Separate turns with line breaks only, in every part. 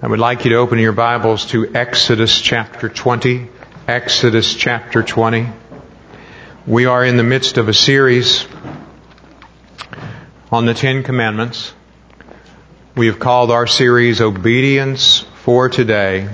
I would like you to open your Bibles to Exodus chapter 20. Exodus chapter 20. We are in the midst of a series on the Ten Commandments. We have called our series Obedience for Today,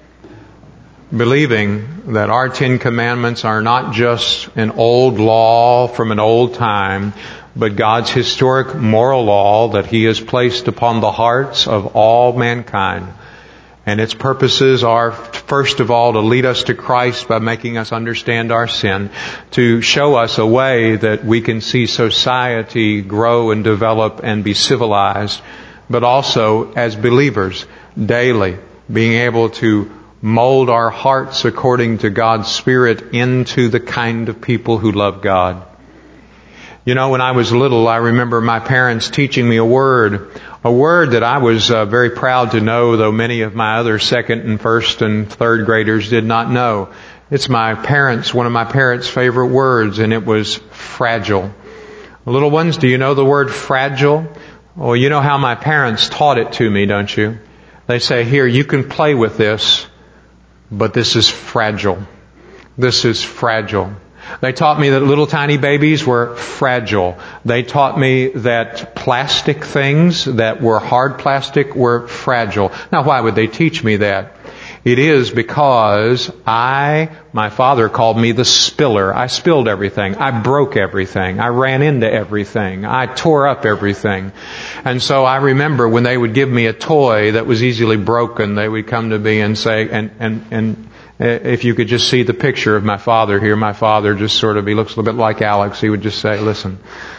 believing that our Ten Commandments are not just an old law from an old time, but God's historic moral law that He has placed upon the hearts of all mankind. And its purposes are, first of all, to lead us to Christ by making us understand our sin, to show us a way that we can see society grow and develop and be civilized, but also as believers, daily, being able to mold our hearts according to God's Spirit into the kind of people who love God. You know, when I was little, I remember my parents teaching me a word that I was very proud to know, though many of my other second and first and third graders did not know. It's one of my parents' favorite words, and it was fragile. Little ones, do you know the word fragile? Well, you know how my parents taught it to me, don't you? They say, here, you can play with this, but this is fragile. This is fragile. They taught me that little tiny babies were fragile. They taught me that plastic things that were hard plastic were fragile. Now, why would they teach me that? It is because my father called me the spiller. I spilled everything. I broke everything. I ran into everything. I tore up everything. And so I remember when they would give me a toy that was easily broken, they would come to me and say, and if you could just see the picture of my father here, my father just he looks a little bit like Alex. He would just say, listen,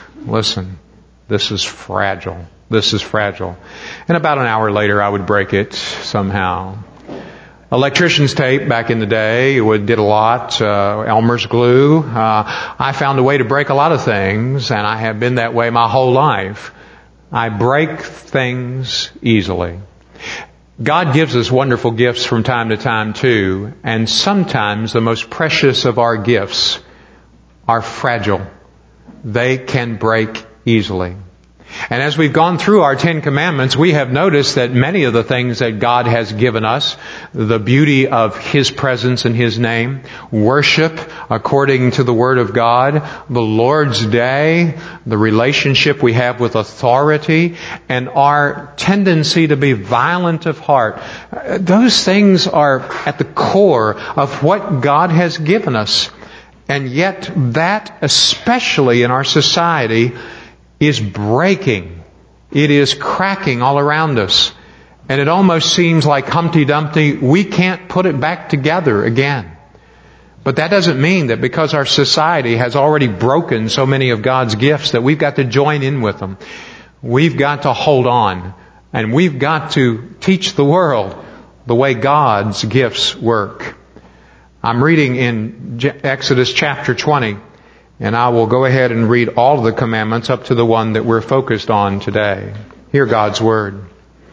this is fragile. This is fragile. And about an hour later, I would break it somehow. Electrician's tape back in the day did a lot. Elmer's glue. I found a way to break a lot of things, and I have been that way my whole life. I break things easily. God gives us wonderful gifts from time to time too, and sometimes the most precious of our gifts are fragile. They can break easily. And as we've gone through our Ten Commandments, we have noticed that many of the things that God has given us, the beauty of His presence and His name, worship according to the Word of God, the Lord's Day, the relationship we have with authority, and our tendency to be violent of heart, those things are at the core of what God has given us. And yet that, especially in our society, is breaking. It is cracking all around us. And it almost seems like Humpty Dumpty, we can't put it back together again. But that doesn't mean that because our society has already broken so many of God's gifts that we've got to join in with them. We've got to hold on. And we've got to teach the world the way God's gifts work. I'm reading in Exodus chapter 20. And I will go ahead and read all of the commandments up to the one that we're focused on today. Hear God's word.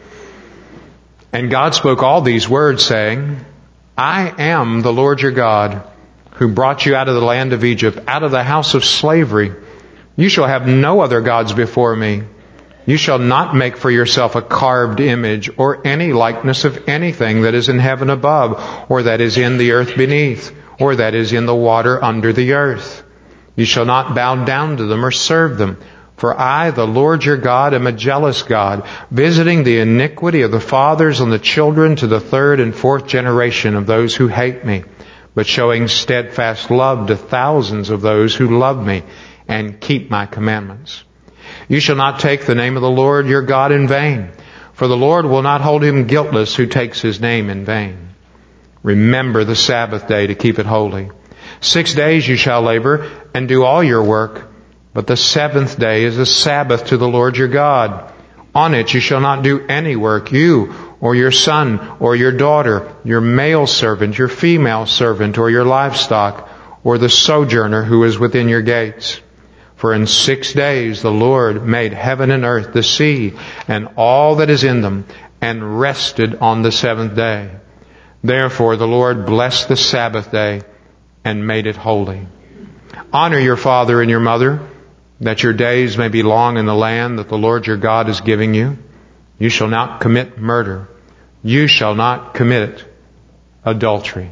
And God spoke all these words, saying, I am the Lord your God, who brought you out of the land of Egypt, out of the house of slavery. You shall have no other gods before me. You shall not make for yourself a carved image or any likeness of anything that is in heaven above, or that is in the earth beneath, or that is in the water under the earth. You shall not bow down to them or serve them. For I, the Lord your God, am a jealous God, visiting the iniquity of the fathers on the children to the third and fourth generation of those who hate me, but showing steadfast love to thousands of those who love me and keep my commandments. You shall not take the name of the Lord your God in vain, for the Lord will not hold him guiltless who takes His name in vain. Remember the Sabbath day to keep it holy. 6 days you shall labor and do all your work, but the seventh day is a Sabbath to the Lord your God. On it you shall not do any work, you or your son or your daughter, your male servant, your female servant, or your livestock, or the sojourner who is within your gates. For in 6 days the Lord made heaven and earth, the sea, and all that is in them, and rested on the seventh day. Therefore the Lord blessed the Sabbath day and made it holy. Honor your father and your mother, that your days may be long in the land that the Lord your God is giving you. You shall not commit murder. You shall not commit adultery.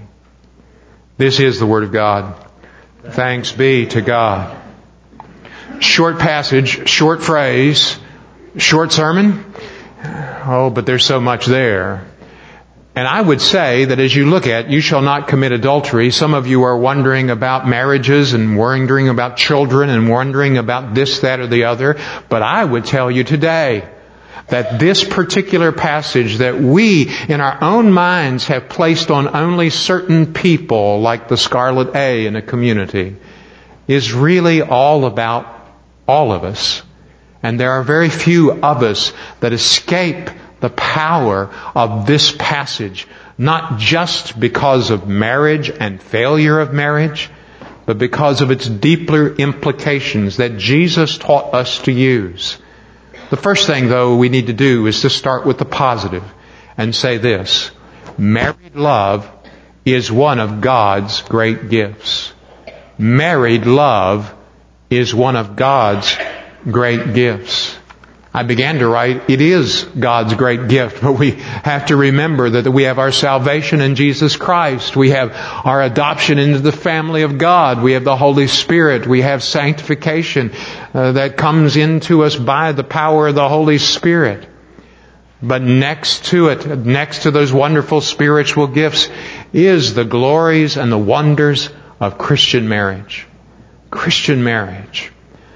This is the Word of God. Thanks be to God. Short passage, short phrase, short sermon. Oh, but there's so much there. And I would say that as you look at, you shall not commit adultery, some of you are wondering about marriages and wondering about children and wondering about this, that, or the other. But I would tell you today that this particular passage that we in our own minds have placed on only certain people, like the scarlet A in a community, is really all about all of us. And there are very few of us that escape the power of this passage, not just because of marriage and failure of marriage, but because of its deeper implications that Jesus taught us to use. The first thing, though, we need to do is to start with the positive and say this: married love is one of God's great gifts. Married love is one of God's great gifts. I began to write, it is God's great gift, but we have to remember that we have our salvation in Jesus Christ. We have our adoption into the family of God. We have the Holy Spirit. We have sanctification that comes into us by the power of the Holy Spirit. But next to it, next to those wonderful spiritual gifts, is the glories and the wonders of Christian marriage. Christian marriage.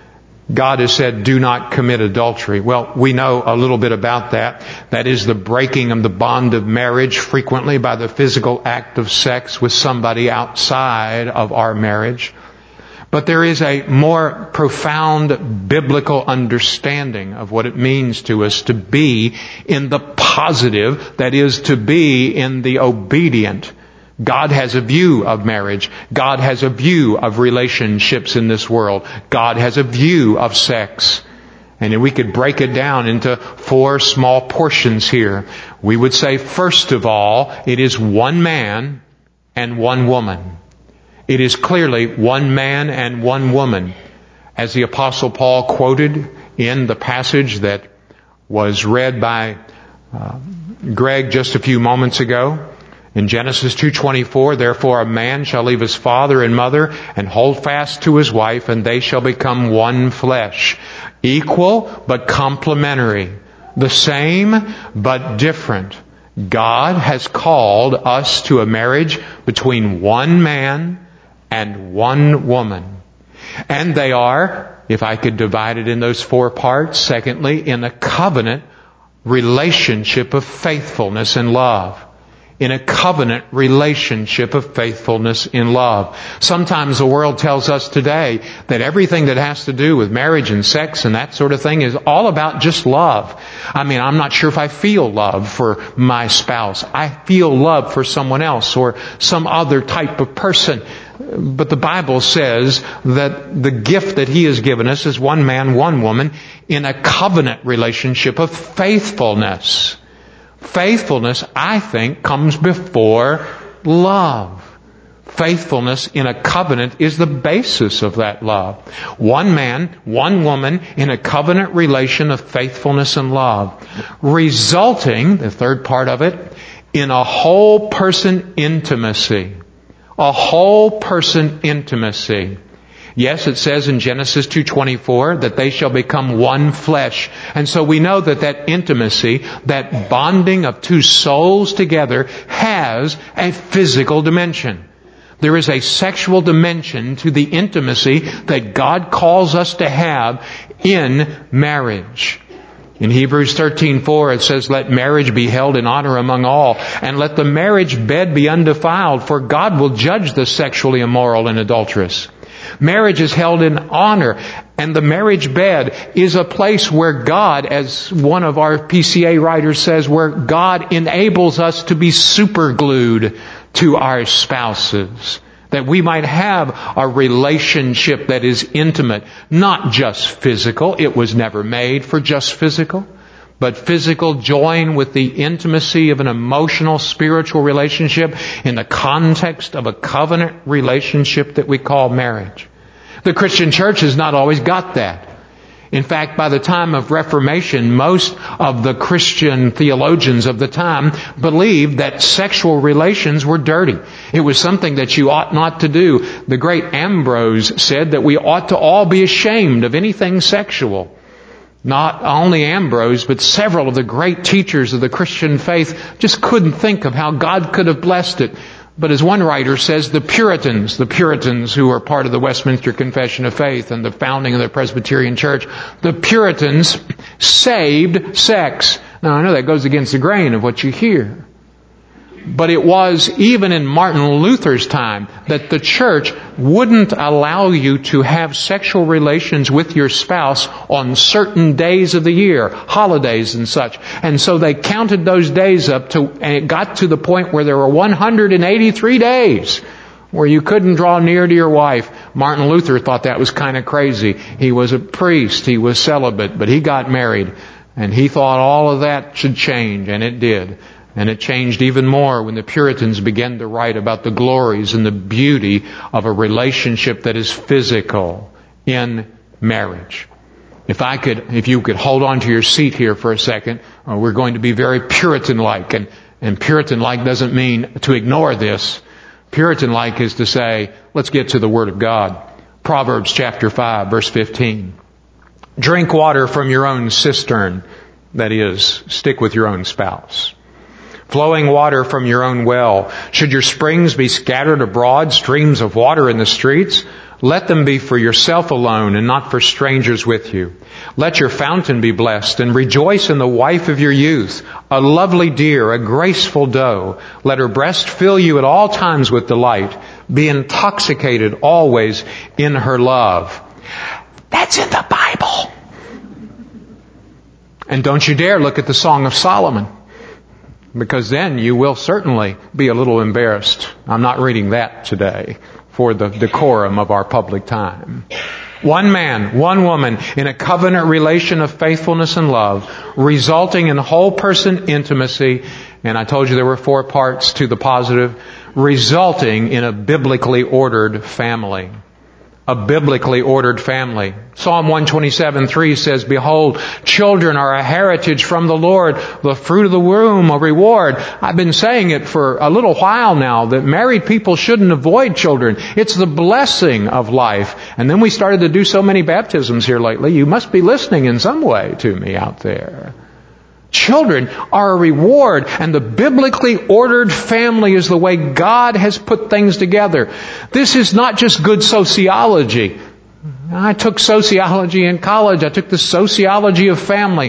God has said, do not commit adultery. Well, we know a little bit about that. That is the breaking of the bond of marriage, frequently by the physical act of sex with somebody outside of our marriage. But there is a more profound biblical understanding of what it means to us to be in the positive, that is, to be in the obedient. God has a view of marriage. God has a view of relationships in this world. God has a view of sex. And we could break it down into 4 small portions here. We would say, first of all, it is one man and one woman. It is clearly one man and one woman. As the Apostle Paul quoted in the passage that was read by Greg just a few moments ago, in Genesis 2:24, therefore a man shall leave his father and mother and hold fast to his wife, and they shall become one flesh. Equal but complementary. The same but different. God has called us to a marriage between one man and one woman. And they are, if I could divide it in those 4 parts, secondly, in a covenant relationship of faithfulness and love. In a covenant relationship of faithfulness in love. Sometimes the world tells us today that everything that has to do with marriage and sex and that sort of thing is all about just love. I mean, I'm not sure if I feel love for my spouse. I feel love for someone else or some other type of person. But the Bible says that the gift that He has given us is one man, one woman in a covenant relationship of faithfulness. Faithfulness, I think, comes before love. Faithfulness in a covenant is the basis of that love. One man, one woman in a covenant relation of faithfulness and love. Resulting, the third part of it, in a whole person intimacy. A whole person intimacy. Yes, it says in Genesis 2:24 that they shall become one flesh. And so we know that that intimacy, that bonding of 2 souls together has a physical dimension. There is a sexual dimension to the intimacy that God calls us to have in marriage. In Hebrews 13:4 it says, let marriage be held in honor among all, and let the marriage bed be undefiled, for God will judge the sexually immoral and adulterous. Marriage is held in honor, and the marriage bed is a place where God, as one of our PCA writers says, where God enables us to be superglued to our spouses. That we might have a relationship that is intimate, not just physical. It was never made for just physical. But physical join with the intimacy of an emotional, spiritual relationship in the context of a covenant relationship that we call marriage. The Christian church has not always got that. In fact, by the time of Reformation, most of the Christian theologians of the time believed that sexual relations were dirty. It was something that you ought not to do. The great Ambrose said that we ought to all be ashamed of anything sexual. Not only Ambrose, but several of the great teachers of the Christian faith just couldn't think of how God could have blessed it. But as one writer says, the Puritans who are part of the Westminster Confession of Faith and the founding of the Presbyterian Church, the Puritans saved sex. Now I know that goes against the grain of what you hear. But it was even in Martin Luther's time that the church wouldn't allow you to have sexual relations with your spouse on certain days of the year, holidays and such. And so they counted those days up and it got to the point where there were 183 days where you couldn't draw near to your wife. Martin Luther thought that was kind of crazy. He was a priest, he was celibate, but he got married. And he thought all of that should change, and it did. And it changed even more when the Puritans began to write about the glories and the beauty of a relationship that is physical in marriage. If you could hold on to your seat here for a second, we're going to be very Puritan-like. And Puritan-like doesn't mean to ignore this. Puritan-like is to say, let's get to the Word of God. Proverbs chapter 5, verse 15. Drink water from your own cistern. That is, stick with your own spouse. Flowing water from your own well. Should your springs be scattered abroad, streams of water in the streets? Let them be for yourself alone and not for strangers with you. Let your fountain be blessed and rejoice in the wife of your youth, a lovely deer, a graceful doe. Let her breast fill you at all times with delight. Be intoxicated always in her love. That's in the Bible. And don't you dare look at the Song of Solomon, because then you will certainly be a little embarrassed. I'm not reading that today for the decorum of our public time. One man, one woman in a covenant relation of faithfulness and love, resulting in whole person intimacy. And I told you there were 4 parts to the positive. Resulting in a biblically ordered family. A biblically ordered family. Psalm 127:3 says, Behold, children are a heritage from the Lord, the fruit of the womb a reward. I've been saying it for a little while now that married people shouldn't avoid children. It's the blessing of life. And then we started to do so many baptisms here lately. You must be listening in some way to me out there. Children are a reward, and the biblically ordered family is the way God has put things together. This is not just good sociology. I took sociology in college. I took the sociology of family.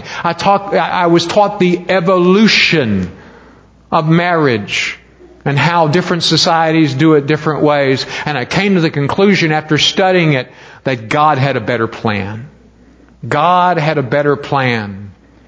I was taught the evolution of marriage and how different societies do it different ways. And I came to the conclusion after studying it that God had a better plan. God had a better plan.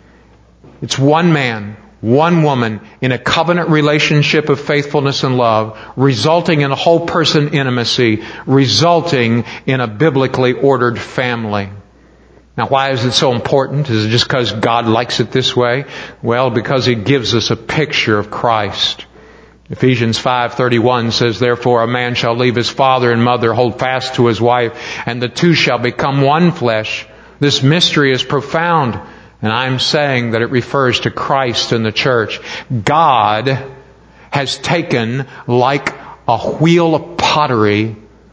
It's one man, one woman in a covenant relationship of faithfulness and love, resulting in a whole person intimacy, resulting in a biblically ordered family. Now, why is it so important? Is it just because God likes it this way? Well, because it gives us a picture of Christ. Ephesians 5:31 says, Therefore a man shall leave his father and mother, hold fast to his wife, and the two shall become one flesh. This mystery is profound. And I'm saying that it refers to Christ and the church. God has taken, like a wheel of pottery,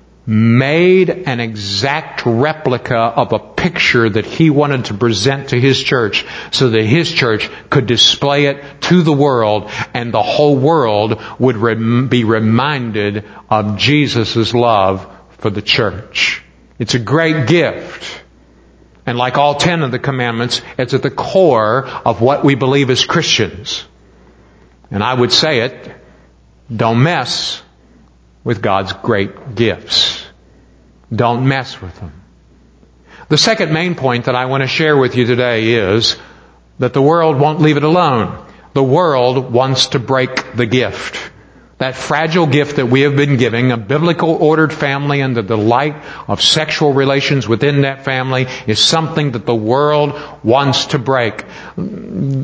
made an exact replica of a picture that He wanted to present to His church so that His church could display it to the world, and the whole world would be reminded of Jesus' love for the church. It's a great gift. And like all 10 of the commandments, it's at the core of what we believe as Christians. And I would say it, don't mess with God's great gifts. Don't mess with them. The second main point that I want to share with you today is that the world won't leave it alone. The world wants to break the gift. That fragile gift that we have been giving, a biblical ordered family and the delight of sexual relations within that family, is something that the world wants to break.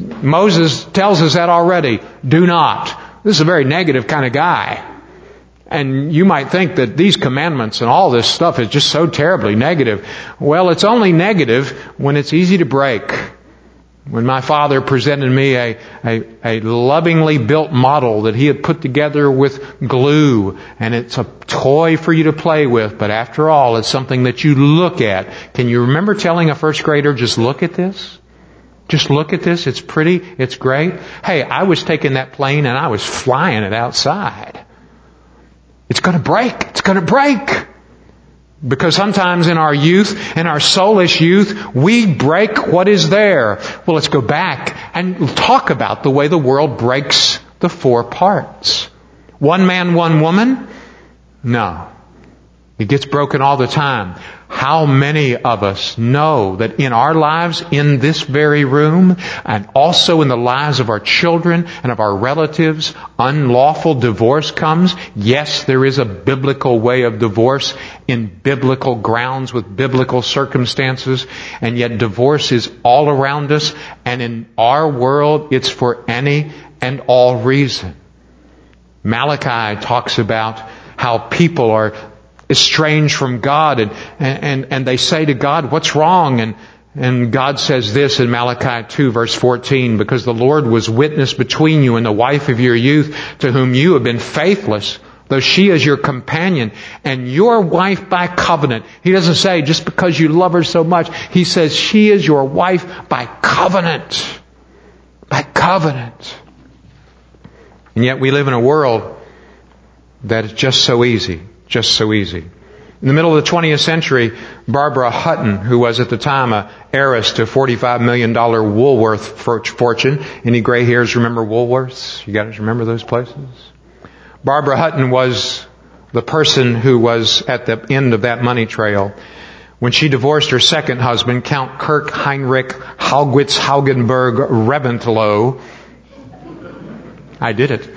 Moses tells us that already. Do not. This is a very negative kind of guy. And you might think that these commandments and all this stuff is just so terribly negative. Well, it's only negative when it's easy to break. When my father presented me a lovingly built model that he had put together with glue, and it's a toy for you to play with, but after all, it's something that you look at. Can you remember telling a first grader, just look at this? Just look at this. It's pretty. It's great. Hey, I was taking that plane and I was flying it outside. It's going to break. It's going to break. Because sometimes in our youth, in our soulish youth, we break what is there. Well, let's go back and talk about the way the world breaks the four parts. One man, one woman? No. It gets broken all the time. How many of us know that in our lives, in this very room, and also in the lives of our children and of our relatives, unlawful divorce comes? Yes, there is a biblical way of divorce in biblical grounds with biblical circumstances, and yet divorce is all around us, and in our world, it's for any and all reason. Malachi talks about how people are estranged from God, and they say to God, what's wrong? And God says this in Malachi 2 verse 14, because the Lord was witness between you and the wife of your youth, to whom you have been faithless, though she is your companion and your wife by covenant. He doesn't say just because you love her so much. He says she is your wife by covenant. By covenant. And yet we live in a world that is just so easy. Just so easy. In the middle of the 20th century, Barbara Hutton, who was at the time an heiress to a $45 million Woolworth fortune. Any gray hairs remember Woolworths? You guys remember those places? Barbara Hutton was the person who was at the end of that money trail. When she divorced her second husband, Count Kirk Heinrich Haugwitz Haugenberg Reventlow, I did it.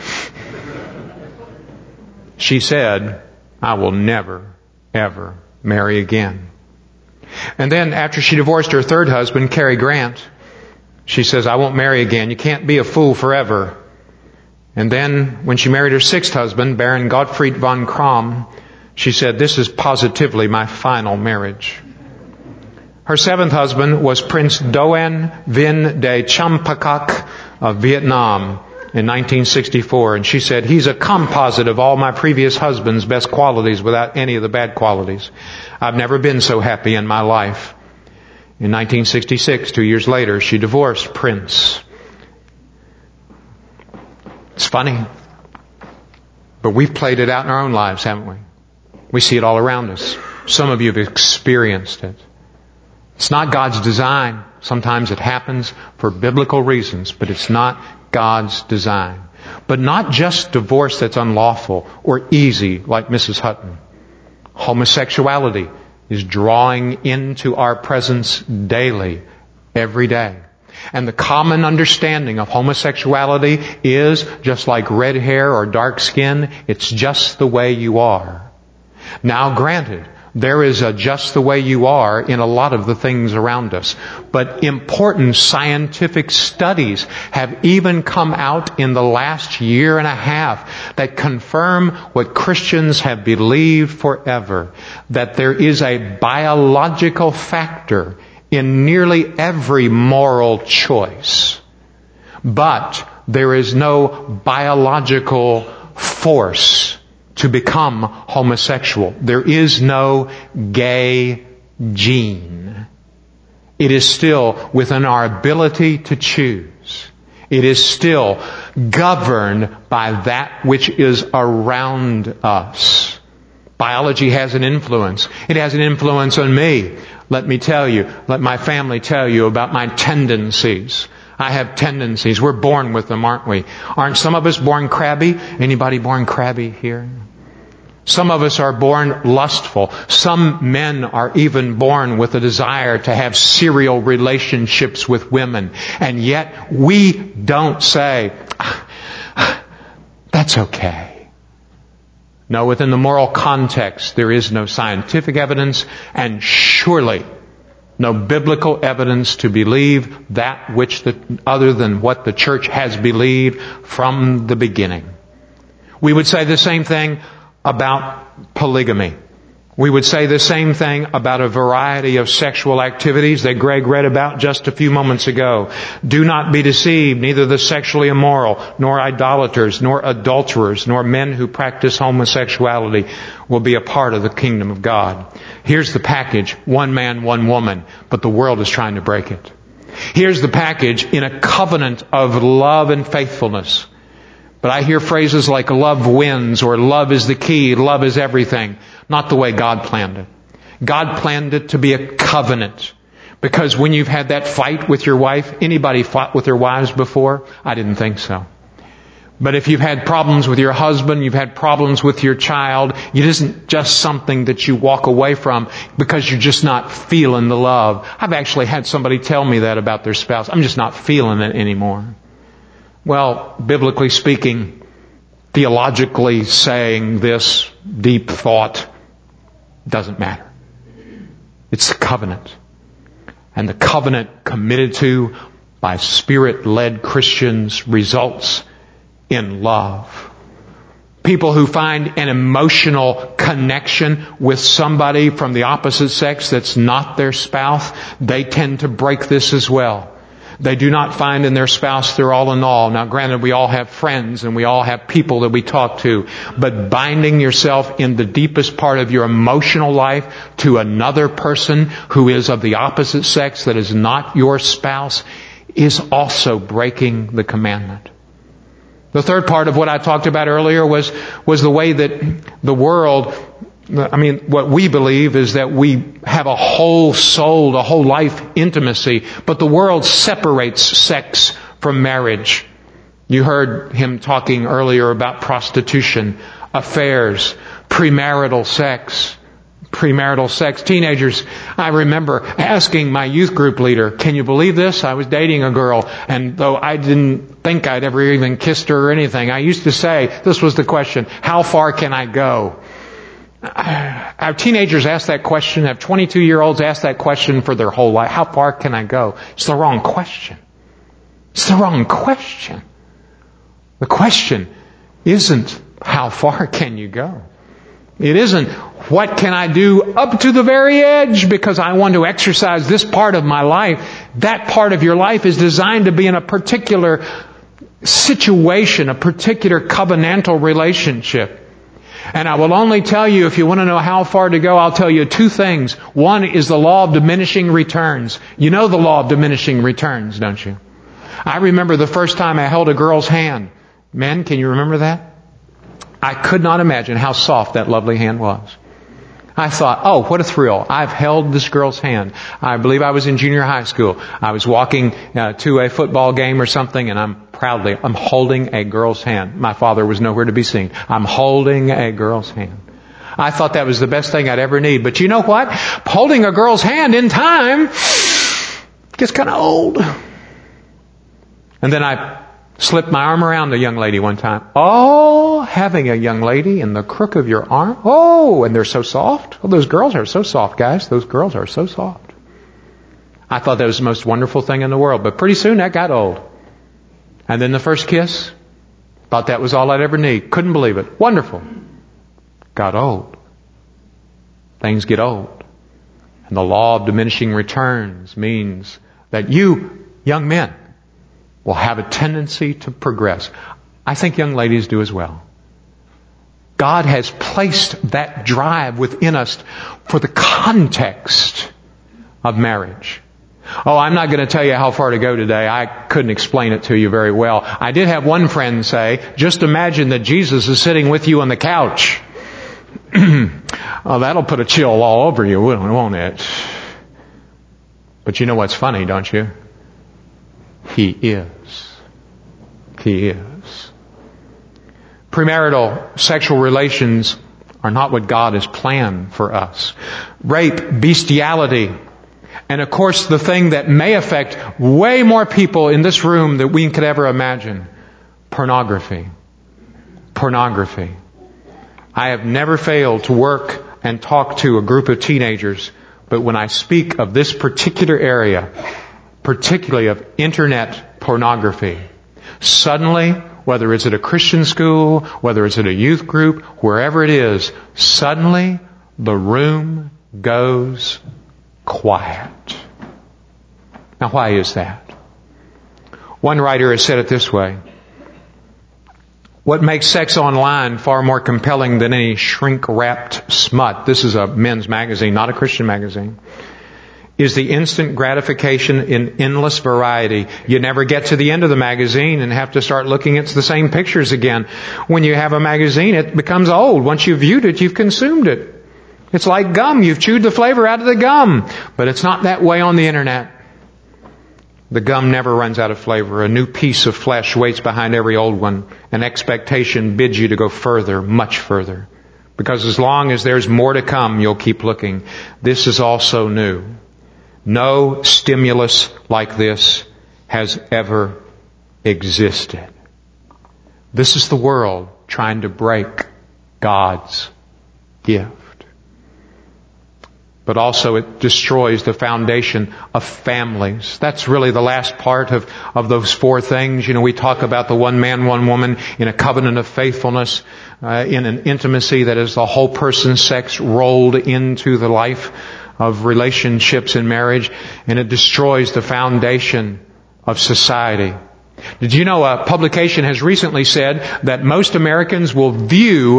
She said, I will never, ever marry again. And then after she divorced her third husband, Cary Grant, she says, I won't marry again. You can't be a fool forever. And then when she married her sixth husband, Baron Gottfried von Kram, she said, this is positively my final marriage. Her seventh husband was Prince Doan Vinh de Champakak of Vietnam in 1964, and she said, he's a composite of all my previous husband's best qualities without any of the bad qualities. I've never been so happy in my life. In 1966, 2 years later, she divorced Prince. It's funny, but we've played it out in our own lives, haven't we? We see it all around us. Some of you have experienced it. It's not God's design. Sometimes it happens for biblical reasons, but it's not God's design. But not just divorce that's unlawful or easy like Mrs. Hutton. Homosexuality is drawing into our presence daily, every day. And the common understanding of homosexuality is just like red hair or dark skin, it's just the way you are. Now granted, there is a just the way you are in a lot of the things around us. But important scientific studies have even come out in the last year and a half that confirm what Christians have believed forever, that there is a biological factor in nearly every moral choice. But there is no biological force to become homosexual. There is no gay gene. It is still within our ability to choose. It is still governed by that which is around us. Biology has an influence. It has an influence on me. Let me tell you, let my family tell you about my tendencies. I have tendencies. We're born with them, aren't we? Aren't some of us born crabby? Anybody born crabby here? Some of us are born lustful. Some men are even born with a desire to have serial relationships with women. And yet we don't say, that's okay. No, within the moral context, there is no scientific evidence and surely no biblical evidence to believe that which other than what the church has believed from the beginning. We would say the same thing about polygamy. We would say the same thing about a variety of sexual activities that Greg read about just a few moments ago. Do not be deceived, neither the sexually immoral, nor idolaters, nor adulterers, nor men who practice homosexuality will be a part of the kingdom of God. Here's the package, one man, one woman, but the world is trying to break it. Here's the package in a covenant of love and faithfulness. But I hear phrases like love wins or love is the key, love is everything. Not the way God planned it. God planned it to be a covenant. Because when you've had that fight with your wife, anybody fought with their wives before? I didn't think so. But if you've had problems with your husband, you've had problems with your child, it isn't just something that you walk away from because you're just not feeling the love. I've actually had somebody tell me that about their spouse. I'm just not feeling it anymore. Well, biblically speaking, theologically saying this deep thought doesn't matter. It's the covenant. And the covenant committed to by Spirit-led Christians results in love. People who find an emotional connection with somebody from the opposite sex that's not their spouse, they tend to break this as well. They do not find in their spouse their all in all. Now granted, we all have friends and we all have people that we talk to. But binding yourself in the deepest part of your emotional life to another person who is of the opposite sex that is not your spouse is also breaking the commandment. The third part of what I talked about earlier was the way that the world, what we believe is that we have a whole soul, a whole life intimacy, but the world separates sex from marriage. You heard him talking earlier about prostitution, affairs, premarital sex. Teenagers, I remember asking my youth group leader, can you believe this? I was dating a girl, and though I didn't think I'd ever even kissed her or anything, I used to say, this was the question, how far can I go? Our teenagers ask that question, have 22-year-olds ask that question for their whole life. How far can I go? It's the wrong question. It's the wrong question. The question isn't how far can you go? It isn't what can I do up to the very edge because I want to exercise this part of my life. That part of your life is designed to be in a particular situation, a particular covenantal relationship. And I will only tell you, if you want to know how far to go, I'll tell you two things. One is the law of diminishing returns. You know the law of diminishing returns, don't you? I remember the first time I held a girl's hand. Men, can you remember that? I could not imagine how soft that lovely hand was. I thought, oh, what a thrill. I've held this girl's hand. I believe I was in junior high school. I was walking to a football game or something, and I'm holding a girl's hand. My father was nowhere to be seen. I'm holding a girl's hand. I thought that was the best thing I'd ever need. But you know what? Holding a girl's hand in time gets kind of old. And then I slipped my arm around a young lady one time. Oh, having a young lady in the crook of your arm. Oh, and they're so soft. Oh, those girls are so soft, guys. Those girls are so soft. I thought that was the most wonderful thing in the world. But pretty soon that got old. And then the first kiss. Thought that was all I'd ever need. Couldn't believe it. Wonderful. Got old. Things get old. And the law of diminishing returns means that you, young men, will have a tendency to progress. I think young ladies do as well. God has placed that drive within us for the context of marriage. Oh, I'm not going to tell you how far to go today. I couldn't explain it to you very well. I did have one friend say, just imagine that Jesus is sitting with you on the couch. Oh, that'll put a chill all over you, won't it? But you know what's funny, don't you? He is. He is. Premarital sexual relations are not what God has planned for us. Rape, bestiality, and of course the thing that may affect way more people in this room than we could ever imagine, pornography. Pornography. I have never failed to work and talk to a group of teenagers, but when I speak of this particular area, particularly of internet pornography, suddenly whether it's at a Christian school, whether it's at a youth group, wherever it is, suddenly the room goes quiet. Now, why is that? One writer has said it this way: what makes sex online far more compelling than any shrink-wrapped smut — this is a men's magazine, not a Christian magazine — is the instant gratification in endless variety. You never get to the end of the magazine and have to start looking at the same pictures again. When you have a magazine, it becomes old. Once you've viewed it, you've consumed it. It's like gum. You've chewed the flavor out of the gum. But it's not that way on the internet. The gum never runs out of flavor. A new piece of flesh waits behind every old one. An expectation bids you to go further, much further. Because as long as there's more to come, you'll keep looking. This is also new. No stimulus like this has ever existed. This is the world trying to break God's gift. But also it destroys the foundation of families. That's really the last part of those four things. We talk about the one man, one woman in a covenant of faithfulness, in an intimacy that is the whole person's sex rolled into the life of relationships in marriage, and it destroys the foundation of society. Did you know a publication has recently said that most Americans will view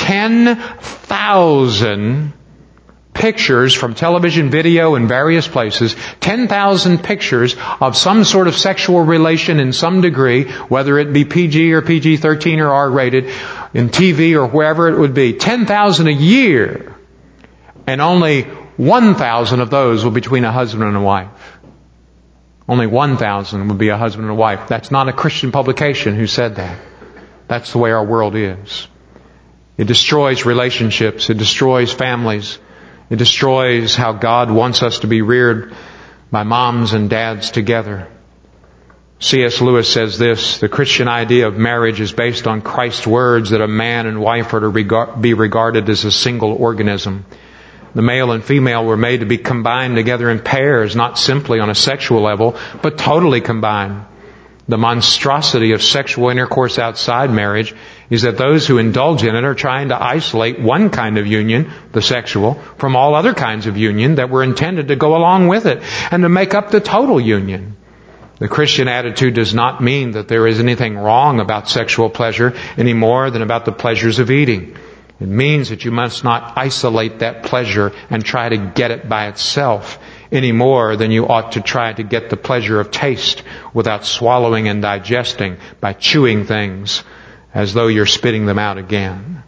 10,000 pictures from television, video, and various places, 10,000 pictures of some sort of sexual relation in some degree, whether it be PG or PG-13 or R-rated, in TV or wherever it would be, 10,000 a year, and only 1,000 of those will be between a husband and a wife. Only 1,000 would be a husband and a wife. That's not a Christian publication who said that. That's the way our world is. It destroys relationships. It destroys families. It destroys how God wants us to be reared by moms and dads together. C.S. Lewis says this: the Christian idea of marriage is based on Christ's words that a man and wife are to be regarded as a single organism. The male and female were made to be combined together in pairs, not simply on a sexual level, but totally combined. The monstrosity of sexual intercourse outside marriage is that those who indulge in it are trying to isolate one kind of union, the sexual, from all other kinds of union that were intended to go along with it and to make up the total union. The Christian attitude does not mean that there is anything wrong about sexual pleasure any more than about the pleasures of eating. It means that you must not isolate that pleasure and try to get it by itself any more than you ought to try to get the pleasure of taste without swallowing and digesting by chewing things as though you're spitting them out again.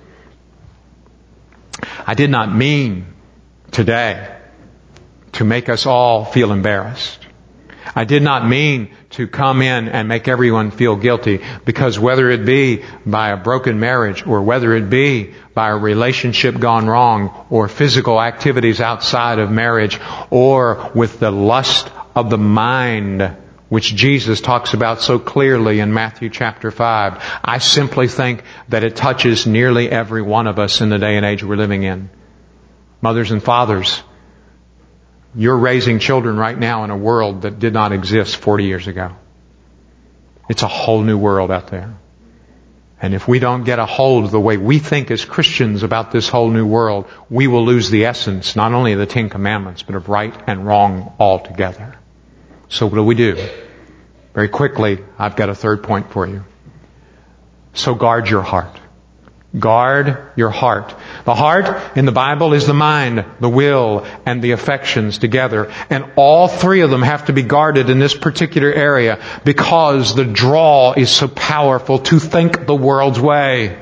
I did not mean today to make us all feel embarrassed. I did not mean to come in and make everyone feel guilty, because whether it be by a broken marriage or whether it be by a relationship gone wrong or physical activities outside of marriage or with the lust of the mind, which Jesus talks about so clearly in Matthew chapter 5, I simply think that it touches nearly every one of us in the day and age we're living in. Mothers and fathers, you're raising children right now in a world that did not exist 40 years ago. It's a whole new world out there. And if we don't get a hold of the way we think as Christians about this whole new world, we will lose the essence, not only of the Ten Commandments, but of right and wrong altogether. So what do? Very quickly, I've got a third point for you. So guard your heart. Guard your heart. The heart in the Bible is the mind, the will, and the affections together. And all three of them have to be guarded in this particular area because the draw is so powerful to think the world's way.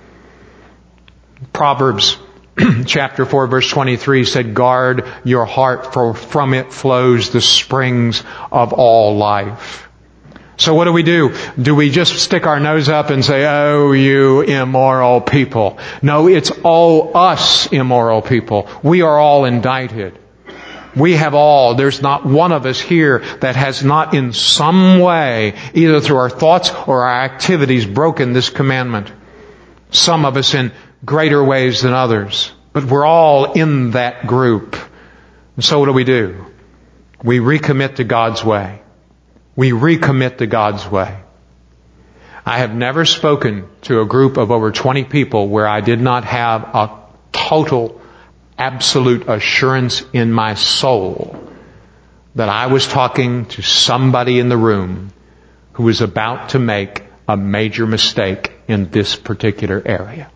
Proverbs chapter 4 verse 23 said, guard your heart, for from it flows the springs of all life. So what do? Do we just stick our nose up and say, oh, you immoral people? No, it's all us immoral people. We are all indicted. We have all, there's not one of us here that has not in some way, either through our thoughts or our activities, broken this commandment. Some of us in greater ways than others. But we're all in that group. And so what do? We recommit to God's way. We recommit to God's way. I have never spoken to a group of over 20 people where I did not have a total, absolute assurance in my soul that I was talking to somebody in the room who was about to make a major mistake in this particular area.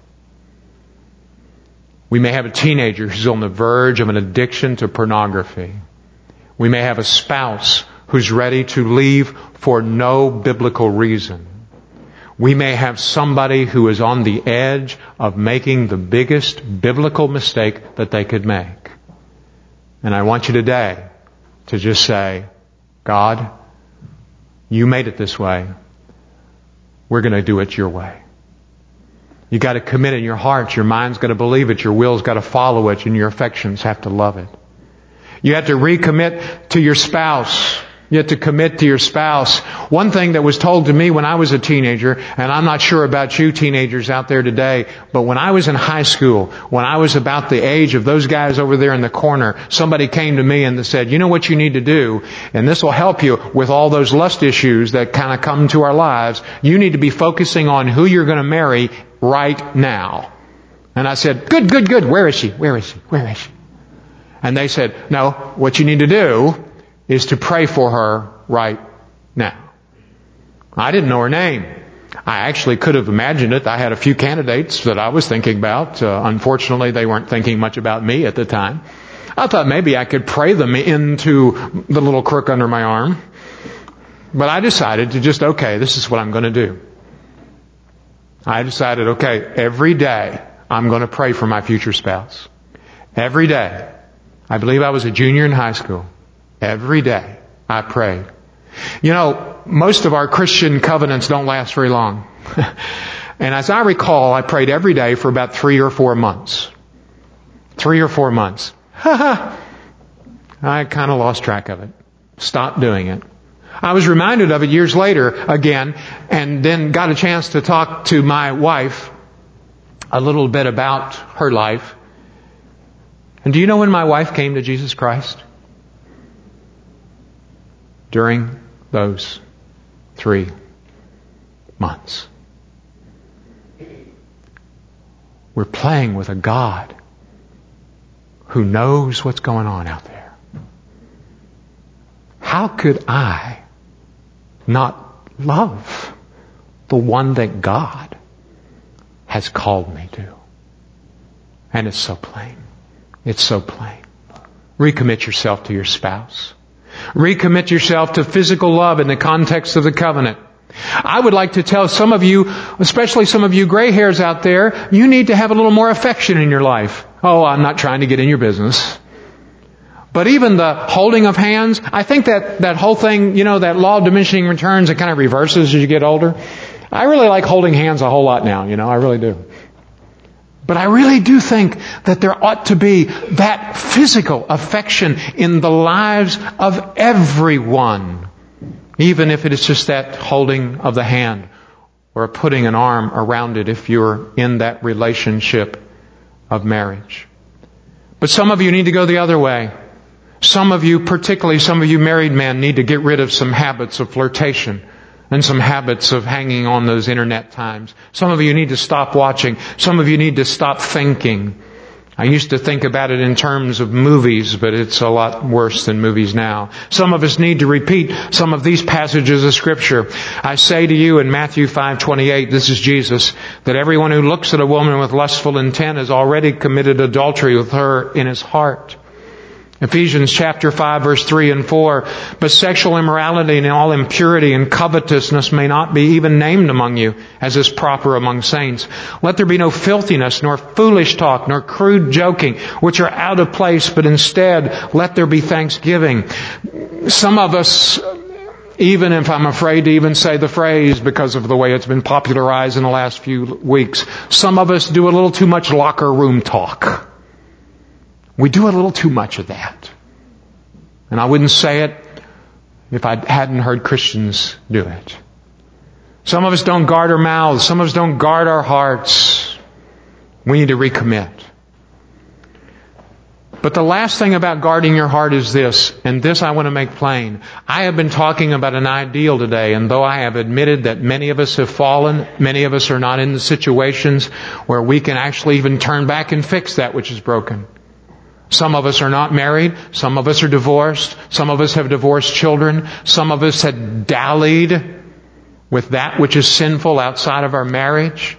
We may have a teenager who's on the verge of an addiction to pornography. We may have a spouse who's ready to leave for no biblical reason. We may have somebody who is on the edge of making the biggest biblical mistake that they could make. And I want you today to just say, God, you made it this way. We're going to do it your way. You got to commit in your heart. Your mind's got to believe it. Your will's got to follow it. And your affections have to love it. You have to recommit to your spouse. You have to commit to your spouse. One thing that was told to me when I was a teenager, and I'm not sure about you teenagers out there today, but when I was in high school, when I was about the age of those guys over there in the corner, somebody came to me and they said, you know what you need to do, and this will help you with all those lust issues that kind of come to our lives. You need to be focusing on who you're going to marry right now. And I said, good. Where is she? And they said, no, what you need to do is to pray for her right now. I didn't know her name. I actually could have imagined it. I had a few candidates that I was thinking about. Unfortunately, they weren't thinking much about me at the time. I thought maybe I could pray them into the little crook under my arm. But I decided to just, this is what I'm going to do. I decided, every day I'm going to pray for my future spouse. Every day. I believe I was a junior in high school. Every day I prayed. You know, most of our Christian covenants don't last very long. And as I recall, I prayed every day for about 3 or 4 months. 3 or 4 months. I kind of lost track of it. Stopped doing it. I was reminded of it years later again, and then got a chance to talk to my wife a little bit about her life. And do you know when my wife came to Jesus Christ? During those 3 months. We're playing with a God who knows what's going on out there. How could I not love the one that God has called me to? And it's so plain. It's so plain. Recommit yourself to your spouse. Recommit yourself to physical love in the context of the covenant. I would like to tell some of you, especially some of you gray hairs out there, you need to have a little more affection in your life. Oh, I'm not trying to get in your business. But even the holding of hands, I think that whole thing, that law of diminishing returns, it kind of reverses as you get older. I really like holding hands a whole lot now, I really do. But I really do think that there ought to be that physical affection in the lives of everyone. Even if it is just that holding of the hand or putting an arm around it if you're in that relationship of marriage. But some of you need to go the other way. Some of you, particularly some of you married men, need to get rid of some habits of flirtation and some habits of hanging on those internet times. Some of you need to stop watching. Some of you need to stop thinking. I used to think about it in terms of movies, but it's a lot worse than movies now. Some of us need to repeat some of these passages of Scripture. I say to you in Matthew 5:28, this is Jesus, that everyone who looks at a woman with lustful intent has already committed adultery with her in his heart. Ephesians chapter 5 verse 3 and 4. But sexual immorality and all impurity and covetousness may not be even named among you, as is proper among saints. Let there be no filthiness, nor foolish talk, nor crude joking, which are out of place, but instead let there be thanksgiving. Some of us, even if I'm afraid to even say the phrase because of the way it's been popularized in the last few weeks, some of us do a little too much locker room talk. We do a little too much of that. And I wouldn't say it if I hadn't heard Christians do it. Some of us don't guard our mouths. Some of us don't guard our hearts. We need to recommit. But the last thing about guarding your heart is this, and this I want to make plain. I have been talking about an ideal today, and though I have admitted that many of us have fallen, many of us are not in the situations where we can actually even turn back and fix that which is broken. Some of us are not married. Some of us are divorced. Some of us have divorced children. Some of us have dallied with that which is sinful outside of our marriage.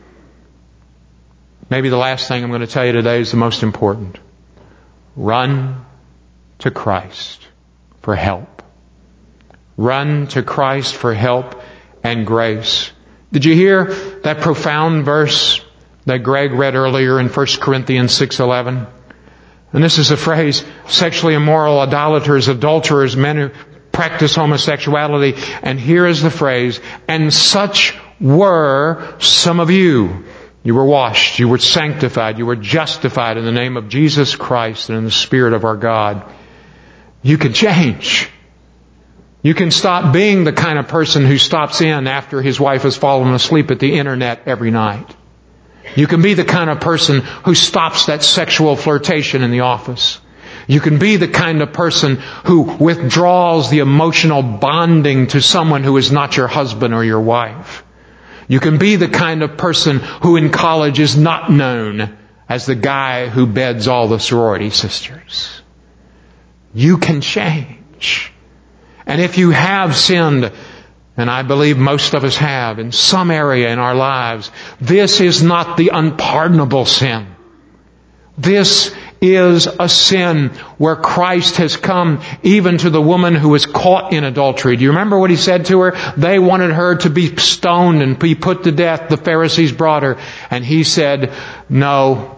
Maybe the last thing I'm going to tell you today is the most important. Run to Christ for help. Run to Christ for help and grace. Did you hear that profound verse that Greg read earlier in 1 Corinthians 6:11? And this is a phrase, sexually immoral, idolaters, adulterers, men who practice homosexuality. And here is the phrase, and such were some of you. You were washed, you were sanctified, you were justified in the name of Jesus Christ and in the Spirit of our God. You can change. You can stop being the kind of person who stops in after his wife has fallen asleep at the internet every night. You can be the kind of person who stops that sexual flirtation in the office. You can be the kind of person who withdraws the emotional bonding to someone who is not your husband or your wife. You can be the kind of person who in college is not known as the guy who beds all the sorority sisters. You can change. And if you have sinned, and I believe most of us have, in some area in our lives, this is not the unpardonable sin. This is a sin where Christ has come even to the woman who was caught in adultery. Do you remember what He said to her? They wanted her to be stoned and be put to death. The Pharisees brought her. And He said, no.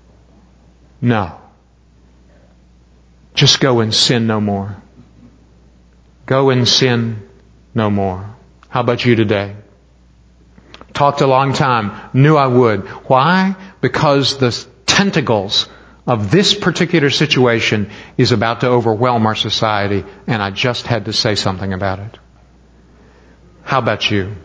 Just go and sin no more. Go and sin no more. How about you today? Talked a long time. Knew I would. Why? Because the tentacles of this particular situation is about to overwhelm our society, and I just had to say something about it. How about you?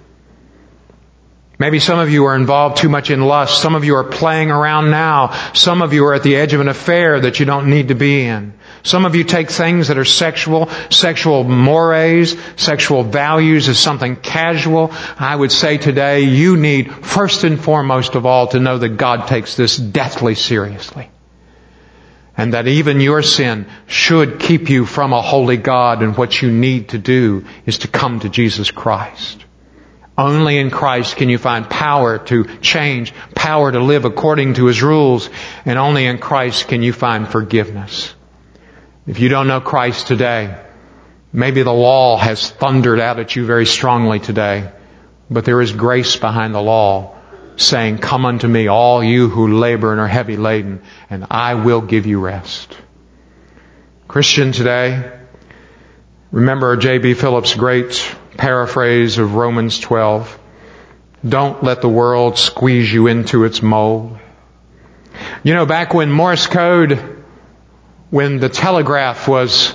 Maybe some of you are involved too much in lust. Some of you are playing around now. Some of you are at the edge of an affair that you don't need to be in. Some of you take things that are sexual mores, sexual values as something casual. I would say today you need, first and foremost of all, to know that God takes this deathly seriously. And that even your sin should keep you from a holy God, and what you need to do is to come to Jesus Christ. Only in Christ can you find power to change, power to live according to His rules, and only in Christ can you find forgiveness. If you don't know Christ today, maybe the law has thundered out at you very strongly today, but there is grace behind the law saying, come unto me, all you who labor and are heavy laden, and I will give you rest. Christian today, remember J.B. Phillips' great paraphrase of Romans 12. Don't let the world squeeze you into its mold. You know, back when Morse code, when the telegraph was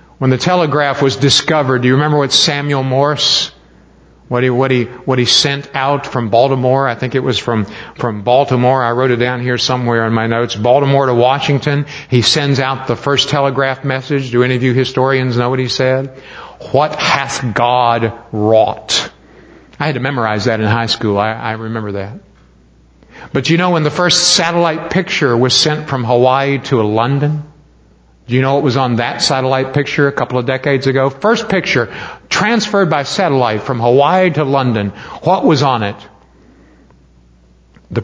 discovered, do you remember what Samuel Morse, what he sent out from Baltimore? I think it was from Baltimore. I wrote it down here somewhere in my notes. Baltimore to Washington. He sends out the first telegraph message. Do any of you historians know what he said? What hath God wrought? I had to memorize that in high school. I remember that. But you know, when the first satellite picture was sent from Hawaii to London, do you know what was on that satellite picture a couple of decades ago? First picture transferred by satellite from Hawaii to London. What was on it? The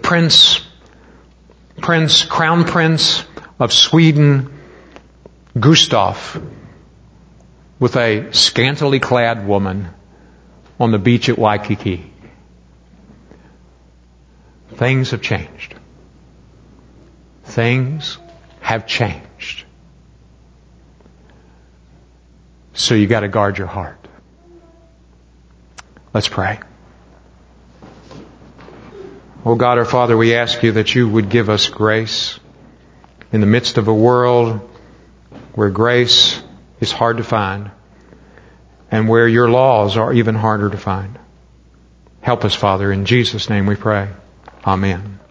Crown Prince of Sweden, Gustav, with a scantily clad woman on the beach at Waikiki. Things have changed. Things have changed. So you got to guard your heart. Let's pray. Oh God, our Father, we ask you that you would give us grace in the midst of a world where grace is hard to find and where your laws are even harder to find. Help us, Father. In Jesus' name we pray. Amen.